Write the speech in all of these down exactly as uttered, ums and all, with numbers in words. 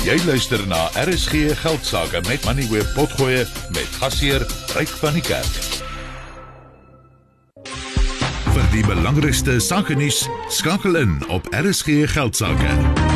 Jy luister na R S G Geldsaake met Money Web Potgoe met gasheer Ryk van die Kerk. Vir die belangrikste sakenuus skakel in op R S G Geldsaake.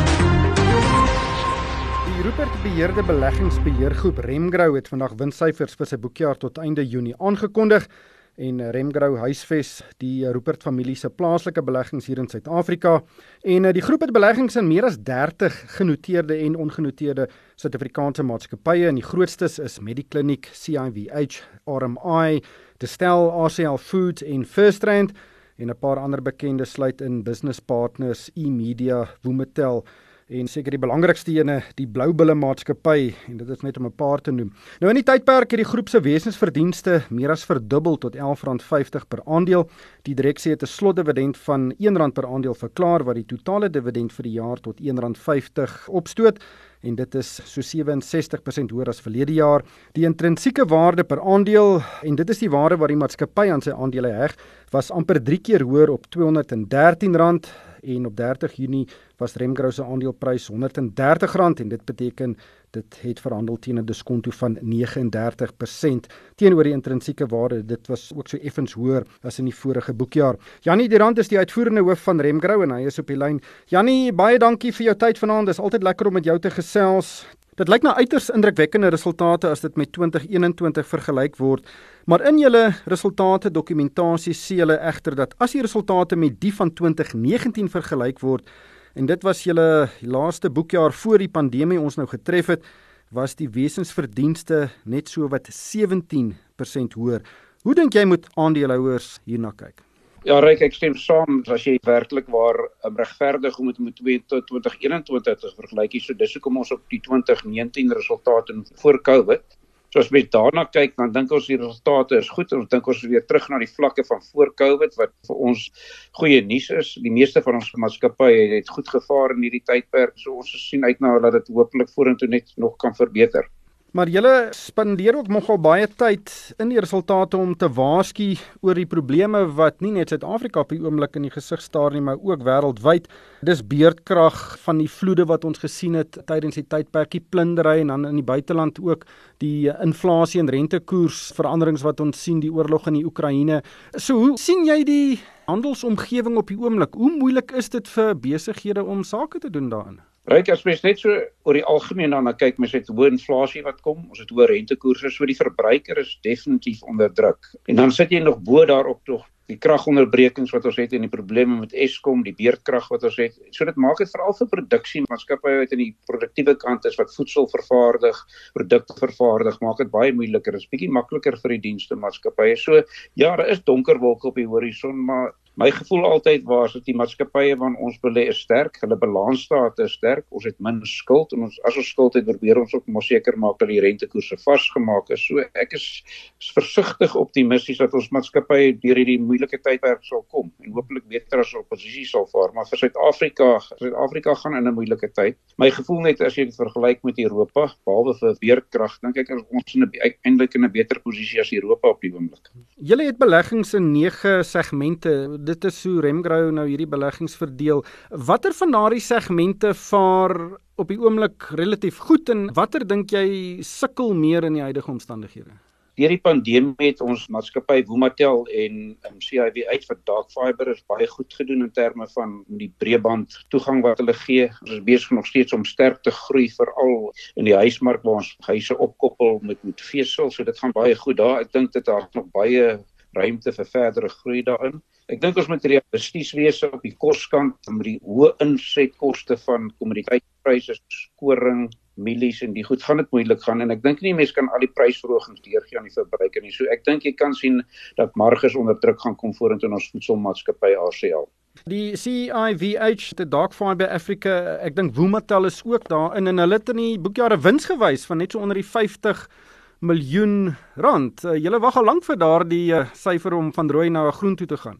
Die Rupert beheerde beleggingsbeheergroep Remgrow het vandag winssyfers vir sy boekjaar tot einde Junie aangekondig. En Remgrow huisves die Rupert familie se plaaslike beleggings hier in Suid-Afrika. En die groep het beleggings in meer as dertig genoteerde en ongenoteerde Suid-Afrikaanse maatskappye. En die grootstes is Mediclinic, C I V H, R M I, Distel, R C L Foods en FirstRand. En 'n paar ander bekende sluit in Business Partners, eMedia, Wometel. En seker die belangrikste ene, die Bloubulle maatskappy, en dit is net om 'n paar te noem. Nou in die tydperk het die groep se wesensverdienste meer as verdubbel tot elf rand vyftig per aandeel. Die direksie het 'n slotdividend van een rand per aandeel verklaar, wat die totale dividend vir die jaar tot een rand vyftig opstoot. En dit is so ses agt ses persent hoër as verlede jaar. Die intrinsieke waarde per aandeel, en dit is die waarde wat die maatskappy aan sy aandele heg, was amper drie keer hoër op tweehonderd en dertien rand. En op dertig Junie was Remgrow se aandeleprys honderd en dertig rand en dit beteken dit het verhandel teen 'n diskonto van nege en dertig persent teenoor die intrinsieke waarde. Dit was ook so effens hoër as in die vorige boekjaar. Jannie Durant is die uitvoerende hoof van Remgrow en hy is op die lyn. Jannie, baie dankie vir jou tyd vanaand. Dis altyd lekker om met jou te gesels. Dit lyk na uiters indrukwekkende resultate as dit met twintig eenentwintig vergelyk word. Maar in julle resultate dokumentasie sê julle egter dat as die resultate met die van twintig negentien vergelyk word, en dit was julle laaste boekjaar voor die pandemie ons nou getref het, was die wesensverdienste net so wat sewentien persent hoër. Hoe dink jy moet aandeelhouers hierna kyk? Ja, Ryk, ek stem saam, as jy werklik waar um, regverdig om het met twintig eenentwintig te vergelyk, so dis hoekom ons op die twintig negentien resultate voor COVID. So as mens daarna kyk, dan dink ons die resultate is goed, en ons dink ons weer terug na die vlakke van voor COVID, wat vir ons goeie nuus is. Die meeste van ons maatskappye het goed gevaar in hierdie tydperk, so ons sien uit na dat dit hopelik vorentoe net nog kan verbeter. Maar julle spandeer ook nogal baie tyd in die resultate om te waarsku oor die probleme wat nie net Suid-Afrika op die oomblik in die gesig staar nie, maar ook wêreldwyd. Dis beerdkrag van die vloede wat ons gesien het tydens die tydperk, die plundering en dan in die buiteland ook die inflasie en rentekoers veranderings wat ons sien, die oorlog in die Oekraïne. So hoe sien jy die handelsomgewing op die oomblik? Hoe moeilik is dit vir besighede om sake te doen daarin? Ryk, as mens net so oor die algemeen dan kyk, mens het hoë inflasie wat kom, ons het hoë rentekoerse, so die verbruiker is definitief onder druk. En dan sit jy nog bo daarop tog die kragonderbrekings wat ons het en die probleme met Eskom, die beerdkrag wat ons het. So dit maak dit veral vir produksie, maatskappye wat in die produktiewe kant is, wat voedsel vervaardig, produkte vervaardig, maak dit baie moeiliker. Dit is bietjie makliker vir die dienste maatskappye. So ja, daar is donker wolke op die horison, maar my gevoel altyd was dat die maatskappye van ons belê is sterk, hulle balansstaat is sterk, ons het min skuld, en ons, as ons skuld het, probeer ons ook maar seker maak dat die rentekoerse vasgemaak is. So ek is versigtig optimisties dat ons maatskappye deur hierdie moeilike tydperk sal kom, en hopelik beter as ons posisie sal vaar, maar vir Suid-Afrika, Suid-Afrika gaan in 'n moeilike tyd. My gevoel net as jy dit vergelyk met Europa, behalwe vir beerdkrag, dink ek is ons in 'n eintlik in 'n beter posisie as Europa op die oomblik. Julle het beleggings in nege segmente. Dit is hoe Remgrow nou hierdie beleggings verdeel. Watter van daardie segmente vaar op die oomblik relatief goed en watter dink jy sukkel meer in die huidige omstandighede? Deur die pandemie het ons maatskappy Wometel en um, C I V H vir dark fiber is baie goed gedoen in terme van die breëband toegang wat hulle gee. Ons is besig nog steeds om sterk te groei, veral in die huismark waar ons huise opkoppel met met vesel, so dit gaan baie goed daar. Ek dink dit daar nog baie ruimte vir verdere groei daarin. Ek dink ons moet realisties wees op die koskant, met die hoë insetkoste van kommoditeitpryse, koring, mielies en die goed, gaan dit moeilik gaan, en ek dink nie mense kan al die prysverhogings deurgee aan die verbruiker nie. So ek dink jy kan sien dat marges onder druk gaan kom vorentoe in ons voedselmaatskappy R C L. Die C I V H, die Dark Fiber Africa, ek dink Wometel is ook daarin, en hulle het in die boekjare wins gewys van net so onder die vyftig miljoen rand. Uh, julle wag al lank vir daardie uh, syfer om van rooi na groen toe te gaan.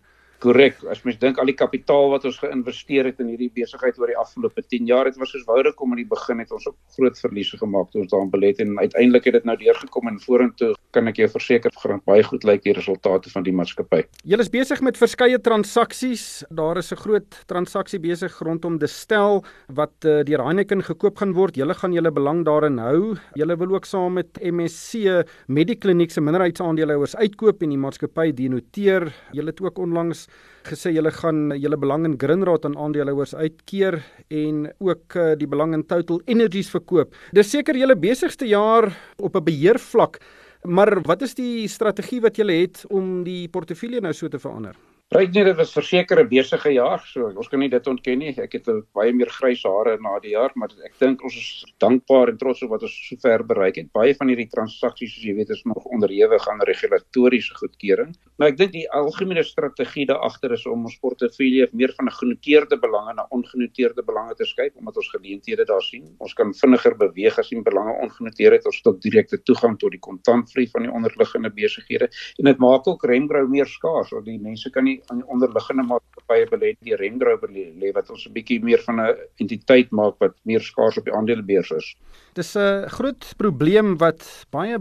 Korrek, as mens dink al die kapitaal wat ons geïnvesteer het in hierdie besigheid oor die afgelope tien jaar, het was soos Vodacom in die begin het ons ook groot verliese gemaak toe ons daarin belê het en uiteindelik het dit nou deurgekom en vorentoe kan ek jou verseker gaan baie goed lyk die resultate van die maatskappy. Julle is besig met verskeie transaksies. Daar is 'n groot transaksie besig rondom Distel wat uh, deur Heineken gekoop gaan word. Julle gaan julle belang daarin hou. Julle wil ook saam met M S C Mediclinic se minderheidsaandeelhouers uitkoop en die maatskappy denoteer. Julle het ook onlangs gesê julle gaan julle belang in Grindrod aan aandeelhouers uitkeer en ook uh, die belang in Total Energies verkoop. Dis seker julle besigste jaar op 'n beheervlak, maar wat is die strategie wat julle het om die portefeulje nou so te verander? Right nie, dit was verseker 'n besige jaar, so ons kan nie dit ontken nie. Ek het baie meer grys hare na die jaar, maar ek dink ons is dankbaar en trots op wat ons sover bereik het. Baie van hierdie transaksies, soos jy weet, is nog onderhewig aan regulatoriese goedkeuring. Maar ek dink die algemene strategie daar agter is om ons portefeulje meer van 'n genoteerde belange na ongenoteerde belange te skuif, omdat ons geleenthede daar sien. Ons kan vinniger beweeg as die belange ongenoteerd het, ons het ook direkte toegang tot die kontantvloei van die onderliggende besighede en dit maak ook Remgrow meer skaars, want die mense kan nie aan die onderliggende maatskappye belê die Remgrow belê wat ons 'n bietjie meer van 'n entiteit maak wat meer skaars op die aandelebeurs is. Dis 'n groot probleem wat baie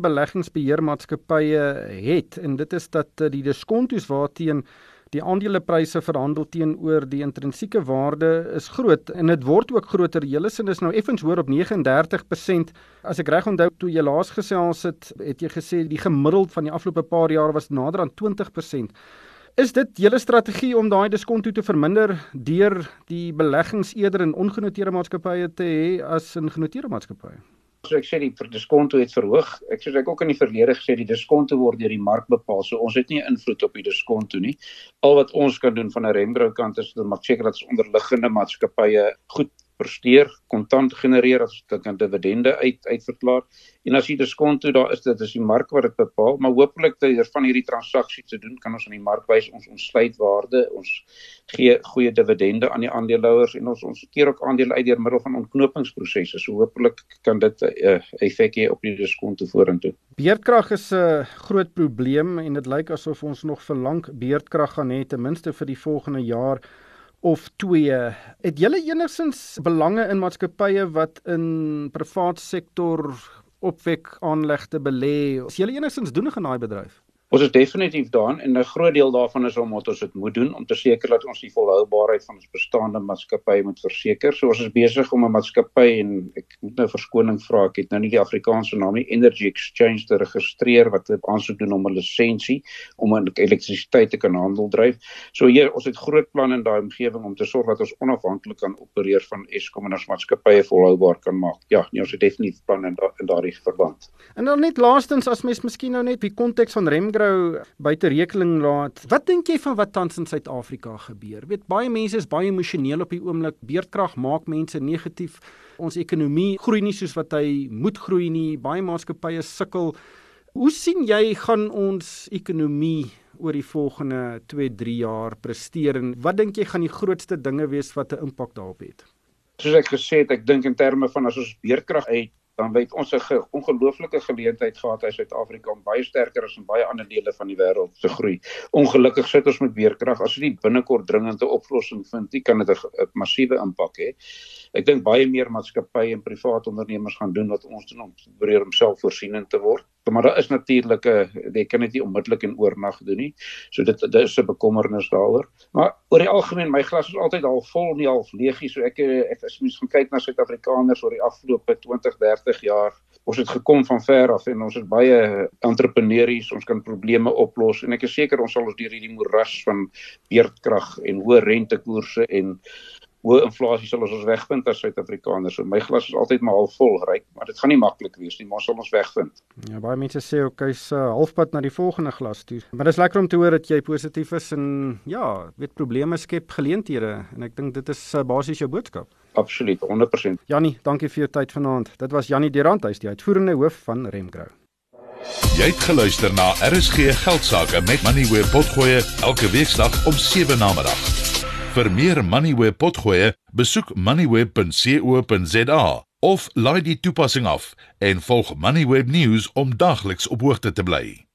beleggingsbeheermaatskappye het en dit is dat die diskontos waarteen die aandelepryse verhandel teenoor die intrinsieke waarde is groot en dit word ook groter. Julle sin is nou effens hoër op nege en dertig persent. As ek reg onthou toe jy laas gesels het, het jy gesê die gemiddeld van die afgelope paar jaar was nader aan twintig persent. Is dit julle strategie om daai diskonto te verminder deur die beleggings eerder in ongenoteerde maatskappye te hê as in genoteerde maatskappye? So ek sê die diskonto het verhoog. Ek soos ek ook in die verlede gesê die diskonto word deur die mark bepaal. So ons het nie invloed op die diskonto nie. Al wat ons kan doen van 'n Remgrow kant is om maak seker dat ons onderliggende maatskappye goed presteer, kontant genereer as dit kan dividende uit uitverklaar. En as die diskonto daar is, dit is die mark wat dit bepaal, maar hopelik deur van hierdie transaksies te doen, kan ons aan die mark wys ons ons sluitwaarde, ons gee goeie dividende aan die aandeelhouers en ons ons keer ook aandele uit deur middel van ontknopingsprosesse. So hopelik kan dit 'n uh, effek hê op die diskonto vorentoe. Beerdkrag is 'n groot probleem en dit lyk asof ons nog vir lank beerdkrag gaan hê, ten minste vir die volgende jaar of twee. Het julle enigstens belange in maatskappye wat in privaat sektor opwek aanlegte belê? Is julle enigstens doenig in daai bedryf? Ons is definitief daarin en 'n groot deel daarvan is omdat ons dit moet doen om te seker dat ons die volhoubaarheid van ons bestaande maatskappy moet verseker. So ons is besig om 'n maatskappy en ek moet nou verskoning vra, ek het nou nie die Afrikaanse naam nie, Energy Exchange te registreer wat 'n aansoek doen om 'n lisensie om elektrisiteit te kan handel dryf. So hier ons het groot planne in daai omgewing om te sorg dat ons onafhanklik kan opereer van Eskom en ons maatskappye volhoubaar kan maak. Ja, nee, ons het definitief planne in, da in daardie verband. En dan net laastens as mens miskien nou net die konteks van Remgrow buite rekening laat. Wat dink jy van wat tans in Suid-Afrika gebeur? Weet baie mense is baie emosioneel op die oomblik. Beerdkrag maak mense negatief. Ons ekonomie groei nie soos wat hy moet groei nie. Baie maatskappye sukkel. Hoe sien jy gaan ons ekonomie oor die volgende twee, drie jaar presteer en wat dink jy gaan die grootste dinge wees wat 'n impak daarop het? Soos ek gesê het, ek dink in terme van as ons beerdkrag uit dan weet ons 'n ge ongelooflike geleentheid gehad in Suid-Afrika om baie sterker as in baie ander dele van die wêreld te groei. Ongelukkig sit ons met beerdkrag. As ons nie binnekort dringende oplossing vind nie, kan dit 'n massiewe impak hê. Ek dink baie meer maatskappye en private ondernemers gaan doen wat ons doen om te probeer om selfvoorsienend te word. Maar daar is natuurlik 'n jy kan dit nie onmiddellik in oornag doen nie. So dit, dit is 'n bekommernis daaroor. Maar oor die algemeen, my glas is altyd half vol, nie half leeg nie. So ek ek as mens gaan kyk na Suid-Afrikaners oor die afgelope twintig, dertig jaar, ons het gekom van ver af en ons is baie entrepreneurs, ons kan probleme oplos en ek is seker ons sal ons deur hierdie moeras van beerdkrag en hoë rentekoerse en hoë inflasie sal ons ons wegvind as Suid-Afrikaners. So my glas is altyd maar half vol ryk, maar dit gaan nie maklik wees nie, maar ons sal ons wegvind. Ja, baie mense sê ook hy's uh, halfpad na die volgende glas toe. Maar dis lekker om te hoor dat jy positief is en ja, weet probleme skep geleenthede en ek dink dit is uh, basies jou boodskap. Absoluut, honderd persent. Jannie, dankie vir jou tyd vanaand. Dit was Jannie Durant, hy is die uitvoerende hoof van Remgrow. Jy het geluister na R S G Geldsaake met Moneyweb Potgoe elke weeksdag om sewe namiddag. Vir meer Moneyweb Potgoe, besoek moneyweb punt co punt za of laai die toepassing af en volg Moneyweb News om daagliks op hoogte te bly.